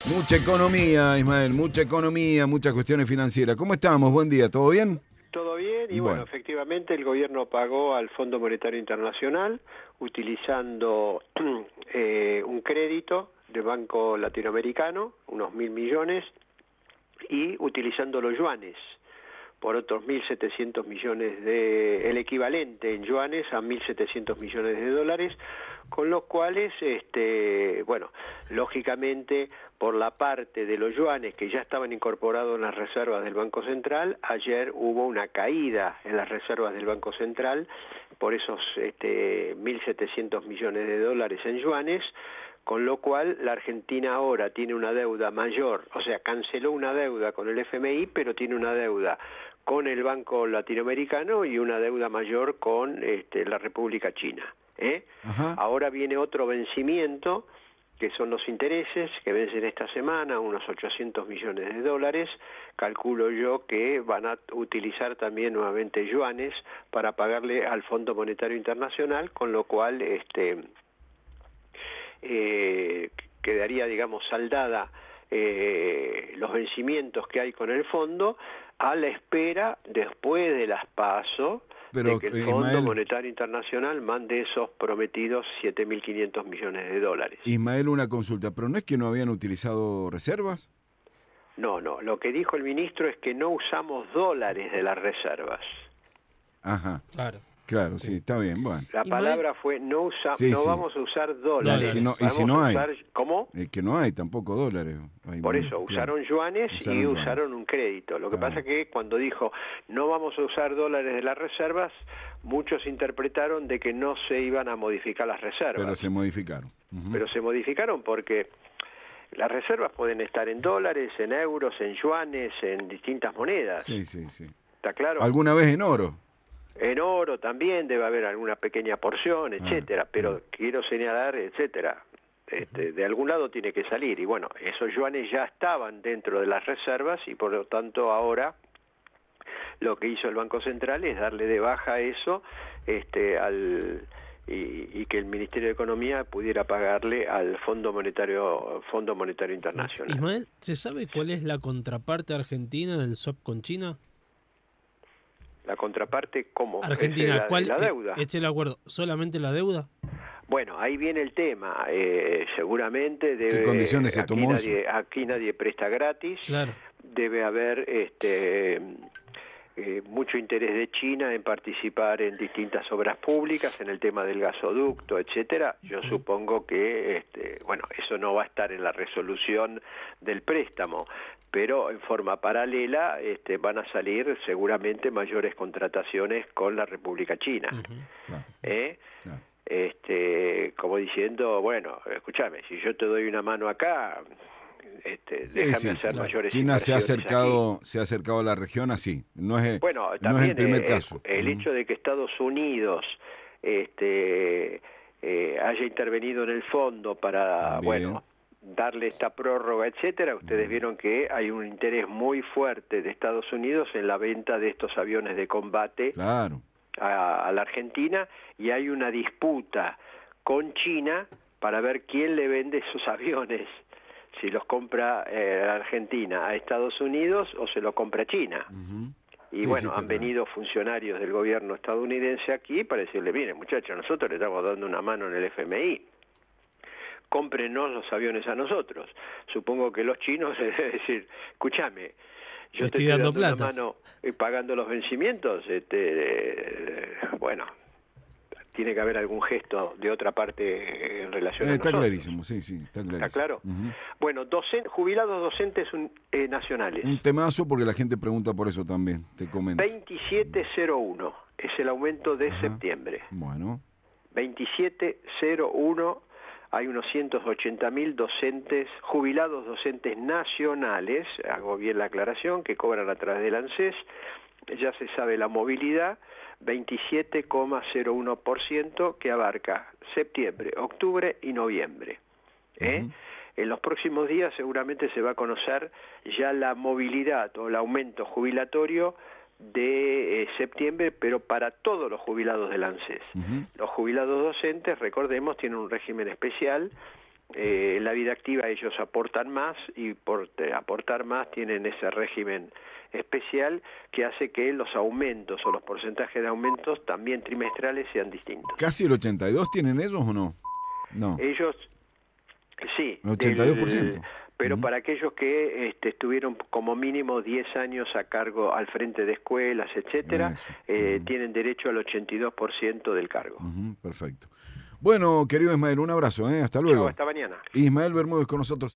Mucha economía, Ismael, mucha economía, muchas cuestiones financieras. ¿Cómo estamos? Buen día, ¿todo bien? Todo bien, y bueno, efectivamente el gobierno pagó al Fondo Monetario Internacional utilizando un crédito del Banco Latinoamericano, unos 1.000 millones, y utilizando los yuanes por otros 1.700 millones el equivalente en yuanes a 1.700 millones de dólares, con los cuales, bueno, lógicamente, por la parte de los yuanes que ya estaban incorporados en las reservas del Banco Central, ayer hubo una caída en las reservas del Banco Central por esos 1.700 millones de dólares en yuanes, con lo cual la Argentina ahora tiene una deuda mayor, o sea, canceló una deuda con el FMI, pero tiene una deuda con el Banco Latinoamericano y una deuda mayor con la República China. Ahora viene otro vencimiento, que son los intereses, que vencen esta semana, unos 800 millones de dólares. Calculo yo que van a utilizar también nuevamente yuanes para pagarle al Fondo Monetario Internacional, con lo cual quedaría, digamos, saldada los vencimientos que hay con el fondo, a la espera, después de las PASO, de que el Fondo Monetario Internacional mande esos prometidos 7.500 millones de dólares. Ismael, una consulta, ¿pero no es que no habían utilizado reservas? No, lo que dijo el ministro es que no usamos dólares de las reservas. Ajá. Claro, sí, está bien, bueno. La palabra fue no vamos a usar dólares. Y si no hay. ¿Cómo? Que no hay tampoco dólares. Por eso, usaron yuanes y usaron un crédito. Lo que pasa es que cuando dijo no vamos a usar dólares de las reservas, muchos interpretaron de que no se iban a modificar las reservas. Pero se modificaron. Pero se modificaron porque las reservas pueden estar en dólares, en euros, en yuanes, en distintas monedas. Sí. ¿Está claro? ¿Alguna vez en oro? En oro también debe haber alguna pequeña porción, etcétera, pero quiero señalar, etcétera, de algún lado tiene que salir, y bueno, esos yuanes ya estaban dentro de las reservas, y por lo tanto ahora lo que hizo el Banco Central es darle de baja eso, y que el Ministerio de Economía pudiera pagarle al Fondo Monetario Internacional. Ismael, ¿se sabe cuál es la contraparte argentina del swap con China? La contraparte, ¿cómo? Argentina, ¿cuál? La deuda. ¿Es el acuerdo? ¿Solamente la deuda? Bueno, ahí viene el tema. Seguramente debe. ¿Qué condiciones se tomó eso? Aquí nadie presta gratis. Claro. Debe haber mucho interés de China en participar en distintas obras públicas, en el tema del gasoducto, etcétera. Yo supongo que, bueno, eso no va a estar en la resolución del préstamo, pero en forma paralela van a salir seguramente mayores contrataciones con la República China. Como diciendo, bueno, escúchame, si yo te doy una mano acá, déjame hacer mayores China se ha aquí. acercado a la región así, no es, bueno, no es el primer caso. El hecho de que Estados Unidos haya intervenido en el fondo para, bueno, darle esta prórroga, etcétera. Ustedes vieron que hay un interés muy fuerte de Estados Unidos en la venta de estos aviones de combate a la Argentina, y hay una disputa con China para ver quién le vende esos aviones, si los compra la Argentina a Estados Unidos o se lo compra China. Y han venido funcionarios del gobierno estadounidense aquí para decirle, miren muchachos, nosotros le estamos dando una mano en el FMI, cómprenos los aviones a nosotros. Supongo que los chinos deben decir, escúchame, yo te estoy dando una mano pagando los vencimientos, bueno, tiene que haber algún gesto de otra parte en relación a nosotros. Está clarísimo, sí, está clarísimo. ¿Está claro? Bueno, jubilados docentes nacionales. Un temazo porque la gente pregunta por eso también, te comento. 2701 es el aumento de septiembre. Bueno. 2701, hay unos 180.000 docentes, jubilados docentes nacionales, hago bien la aclaración, que cobran a través del ANSES, ya se sabe la movilidad, 27,01%, que abarca septiembre, octubre y noviembre. En los próximos días seguramente se va a conocer ya la movilidad o el aumento jubilatorio de septiembre, pero para todos los jubilados del ANSES. Los jubilados docentes, recordemos, tienen un régimen especial la vida activa ellos aportan más y por aportar más tienen ese régimen especial que hace que los aumentos o los porcentajes de aumentos también trimestrales sean distintos. ¿Casi el 82 tienen ellos o no? No. Ellos, sí. 82%. Pero para aquellos que estuvieron como mínimo 10 años a cargo al frente de escuelas, etcétera, tienen derecho al 82% del cargo. Perfecto. Bueno, querido Ismael, un abrazo, hasta luego. Chau, hasta mañana. Ismael Bermúdez con nosotros.